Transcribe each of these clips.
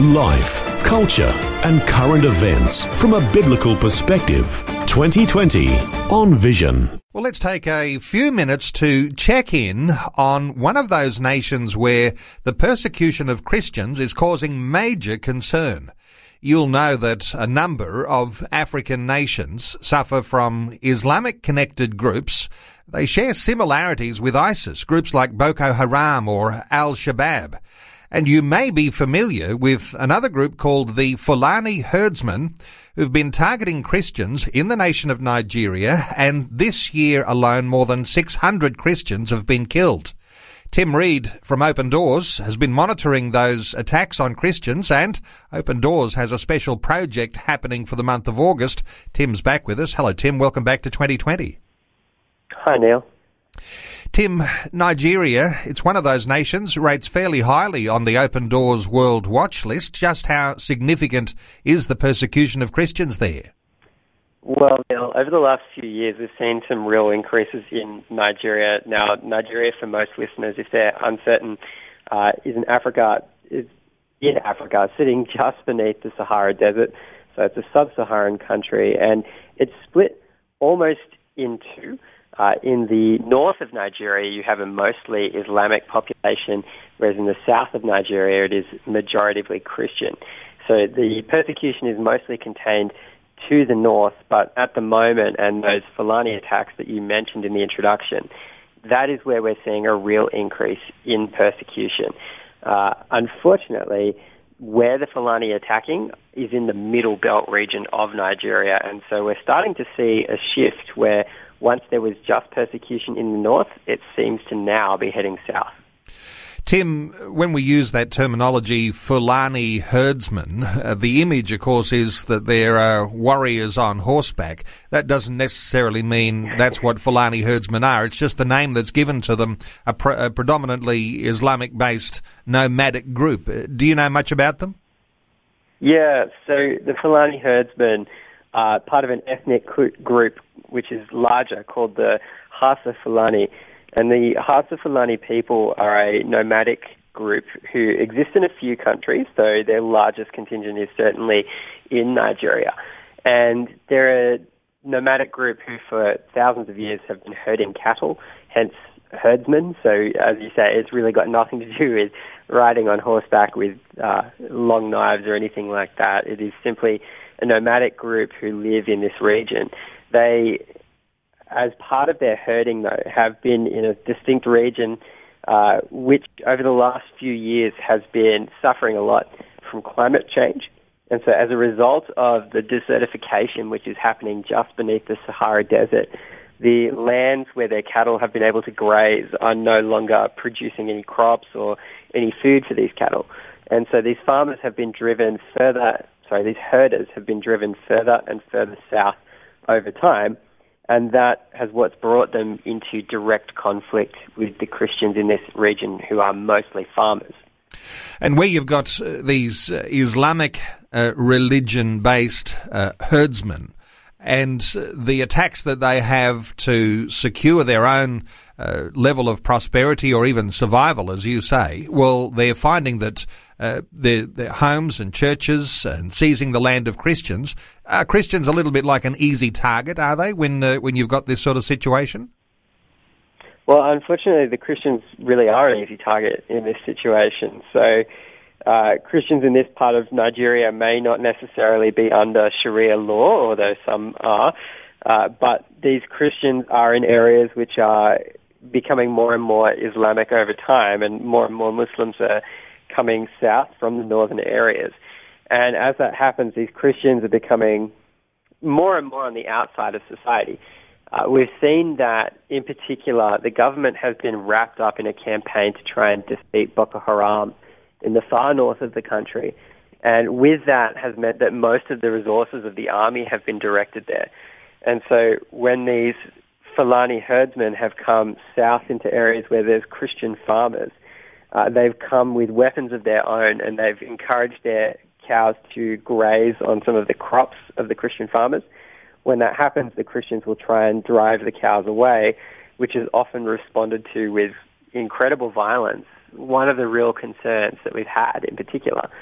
Life, culture, and current events from a biblical perspective. 2020 on Vision. Well, let's take a few minutes to check in on one of those nations where the persecution of Christians is causing major concern. You'll know that a number of African nations suffer from Islamic-connected groups. They share similarities with ISIS, groups like Boko Haram or Al-Shabaab. And you may be familiar with another group called the Fulani herdsmen, who've been targeting Christians in the nation of Nigeria, and this year alone more than 600 Christians have been killed. Tim Reed from Open Doors has been monitoring those attacks on Christians, and Open Doors has a special project happening for the month of August. Tim's back with us. Hello, Tim. Welcome back to 2020. Hi, Neil. Tim, Nigeria, it's one of those nations, rates fairly highly on the Open Doors World Watch list. Just how significant is the persecution of Christians there? Well, Neil, over the last few years, we've seen some real increases in Nigeria. Now, Nigeria, for most listeners, if they're uncertain, is in Africa, sitting just beneath the Sahara Desert. So it's a sub-Saharan country, and it's split almost in two. In the north of Nigeria, you have a mostly Islamic population, whereas in the south of Nigeria, it is majoritively Christian. So the persecution is mostly contained to the north, but at the moment, and those Fulani attacks that you mentioned in the introduction, that is where we're seeing a real increase in persecution. Unfortunately, where the Fulani are attacking is in the middle belt region of Nigeria, and so we're starting to see a shift where once there was just persecution in the north, it seems to now be heading south. Tim, when we use that terminology, Fulani herdsmen, the image, of course, is that there are warriors on horseback. That doesn't necessarily mean that's what Fulani herdsmen are. It's just the name that's given to them, a predominantly Islamic-based nomadic group. Do you know much about them? Yeah, so the Fulani herdsmen are part of an ethnic group which is larger, called the Hausa Fulani. And the Hausa Fulani people are a nomadic group who exist in a few countries, though their largest contingent is certainly in Nigeria. And they're a nomadic group who for thousands of years have been herding cattle, hence herdsmen. So as you say, it's really got nothing to do with riding on horseback with long knives or anything like that. It is simply a nomadic group who live in this region. They, as part of their herding, though, have been in a distinct region which, over the last few years, has been suffering a lot from climate change. And so as a result of the desertification which is happening just beneath the Sahara Desert, the lands where their cattle have been able to graze are no longer producing any crops or any food for these cattle. And so these farmers have been driven these herders have been driven further and further south over time, and that has what's brought them into direct conflict with the Christians in this region, who are mostly farmers. And where you've got these Islamic religion-based herdsmen, and the attacks that they have to secure their own level of prosperity or even survival, as you say, well, they're finding that their homes and churches and seizing the land of Christians. Are Christians a little bit like an easy target, are they, when you've got this sort of situation? Well, unfortunately, the Christians really are an easy target in this situation. So Christians in this part of Nigeria may not necessarily be under Sharia law, although some are, but these Christians are in areas which are becoming more and more Islamic over time, and more Muslims are coming south from the northern areas. And as that happens, these Christians are becoming more and more on the outside of society. We've seen that, in particular, the government has been wrapped up in a campaign to try and defeat Boko Haram in the far north of the country. And with that has meant that most of the resources of the army have been directed there. And so when these Fulani herdsmen have come south into areas where there's Christian farmers, they've come with weapons of their own, and they've encouraged their cows to graze on some of the crops of the Christian farmers. When that happens, the Christians will try and drive the cows away, which is often responded to with incredible violence. One of the real concerns that we've had in particular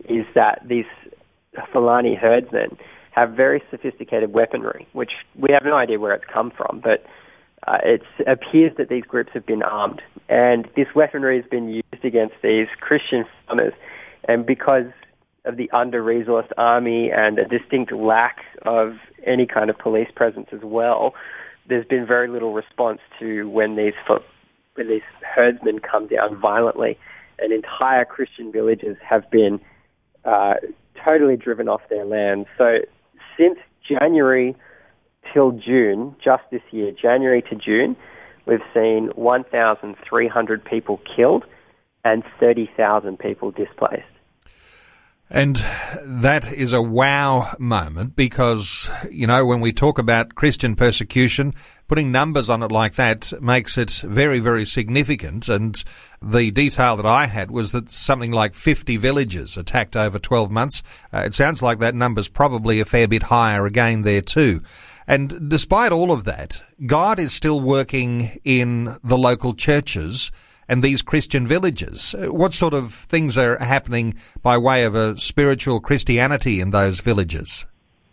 is that these Fulani herdsmen have very sophisticated weaponry, which we have no idea where it's come from, but it appears that these groups have been armed. And this weaponry has been used against these Christian farmers. And because of the under-resourced army and a distinct lack of any kind of police presence as well, there's been very little response to when these herdsmen come down violently. And entire Christian villages have been totally driven off their land. So since January till June, just this year, January to June, we've seen 1,300 people killed and 30,000 people displaced. And that is a wow moment because, you know, when we talk about Christian persecution, putting numbers on it like that makes it very, very significant. And the detail that I had was that something like 50 villages attacked over 12 months. It sounds like that number's probably a fair bit higher again there too. And despite all of that, God is still working in the local churches and these Christian villages. What sort of things are happening by way of a spiritual Christianity in those villages?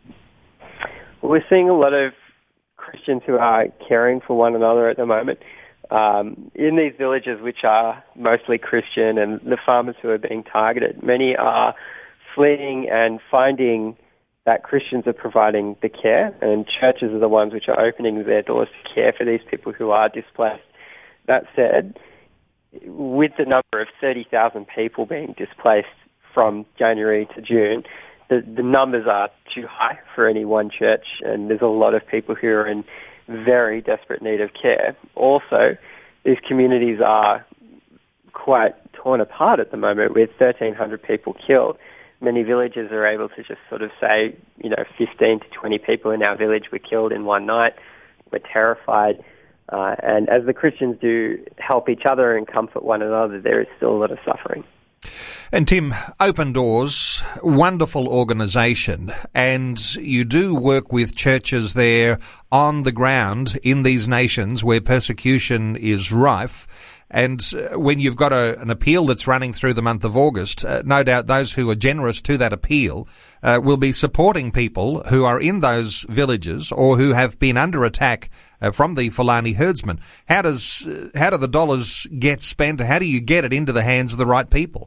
We're seeing a lot of Christians who are caring for one another at the moment. In these villages, which are mostly Christian, and the farmers who are being targeted, many are fleeing and finding that Christians are providing the care, and churches are the ones which are opening their doors to care for these people who are displaced. That said, with the number of 30,000 people being displaced from January to June, the numbers are too high for any one church, and there's a lot of people who are in very desperate need of care. Also, these communities are quite torn apart at the moment with 1,300 people killed. Many villages are able to just sort of say, 15 to 20 people in our village were killed in one night. We're terrified. And as the Christians do help each other and comfort one another, there is still a lot of suffering. And Tim, Open Doors, wonderful organisation, and you do work with churches there on the ground in these nations where persecution is rife. And when you've got an appeal that's running through the month of August, no doubt those who are generous to that appeal will be supporting people who are in those villages or who have been under attack from the Fulani herdsmen. How do the dollars get spent? How do you get it into the hands of the right people?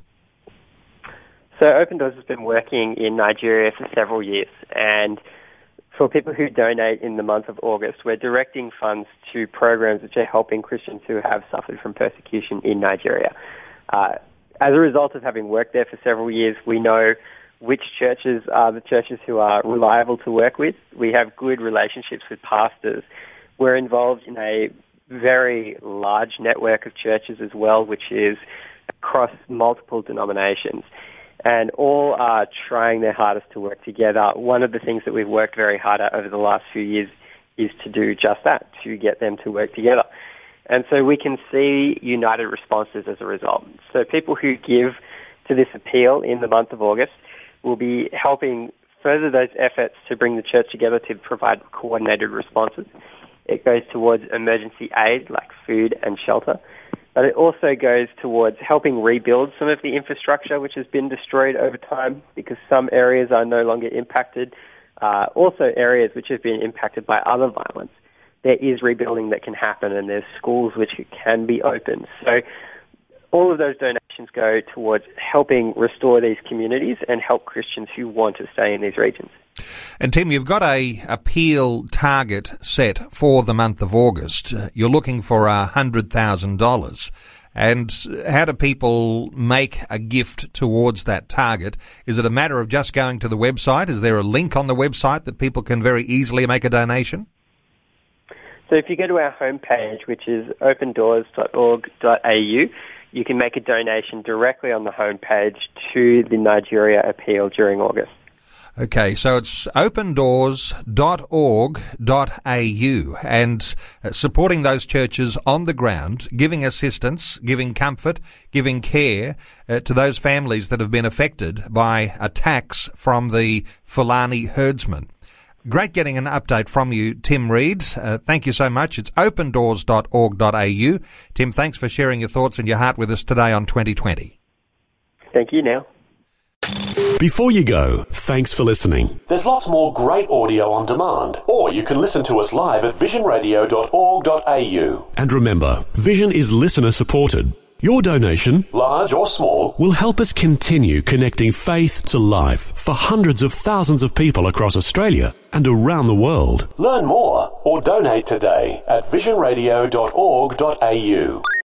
So Open Doors has been working in Nigeria for several years, and for people who donate in the month of August, we're directing funds to programs which are helping Christians who have suffered from persecution in Nigeria. As a result of having worked there for several years, we know which churches are the churches who are reliable to work with. We have good relationships with pastors. We're involved in a very large network of churches as well, which is across multiple denominations. And all are trying their hardest to work together. One of the things that we've worked very hard at over the last few years is to do just that, to get them to work together. And so we can see united responses as a result. So people who give to this appeal in the month of August will be helping further those efforts to bring the church together to provide coordinated responses. It goes towards emergency aid like food and shelter. But it also goes towards helping rebuild some of the infrastructure which has been destroyed over time because some areas are no longer impacted. Also areas which have been impacted by other violence. There is rebuilding that can happen and there's schools which can be opened. So all of those donations go towards helping restore these communities and help Christians who want to stay in these regions. And Tim, you've got a appeal target set for the month of August. You're looking for $100,000. And how do people make a gift towards that target? Is it a matter of just going to the website? Is there a link on the website that people can very easily make a donation? So if you go to our homepage, which is opendoors.org.au, you can make a donation directly on the homepage to the Nigeria appeal during August. Okay, so it's opendoors.org.au and supporting those churches on the ground, giving assistance, giving comfort, giving care to those families that have been affected by attacks from the Fulani herdsmen. Great getting an update from you, Tim Reid. Thank you so much. It's opendoors.org.au. Tim, thanks for sharing your thoughts and your heart with us today on 2020. Thank you, Neil. Before you go, thanks for listening. There's lots more great audio on demand, or you can listen to us live at visionradio.org.au. And remember, Vision is listener supported. Your donation, large or small, will help us continue connecting faith to life for hundreds of thousands of people across Australia and around the world. Learn more or donate today at visionradio.org.au.